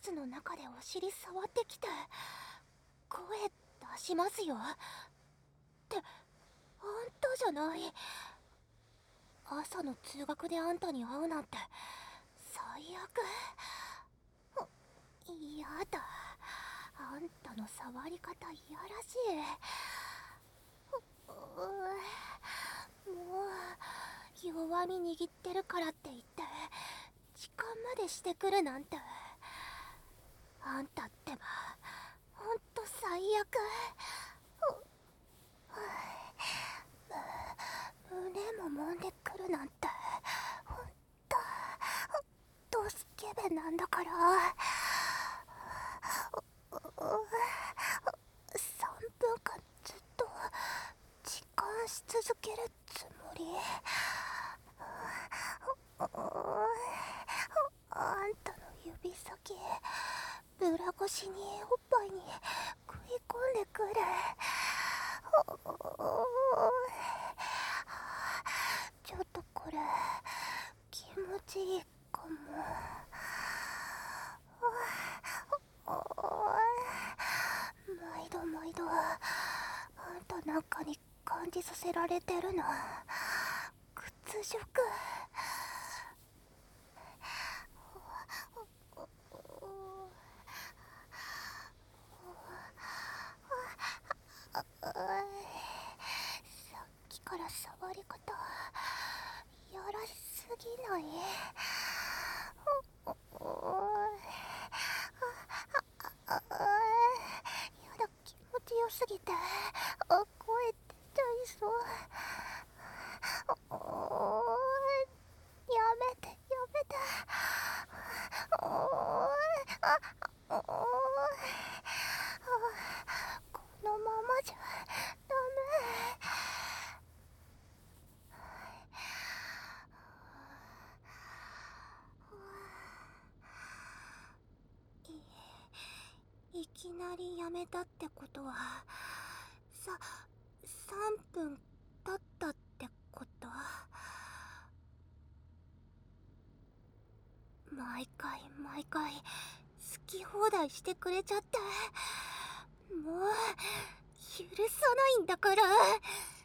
ツの中でお尻触ってきて声出しますよってあんたじゃない。朝の通学であんたに会うなんて最悪。やだ、あんたの触り方いやらしい。もう弱み握ってるからって言って時間までしてくるなんて。あんたってばほんと最悪。胸も揉んでくるなんてほんとドスケベなんだから。3分間ずっと時間し続けるつもり。あんたの指先ブラ越しにおっぱいに食い込んでくる。ちょっとこれ気持ちいいかも。毎度毎度あんたなんかに感じさせられてるの屈辱。さっきから触り方やらしすぎない？やだ、気持ちよすぎて声出ちゃいそう。やめてやめて。このままじゃダメ。いきなりやめたってことは3分経ったってこと？毎回毎回好き放題してくれちゃってもう許さないんだから。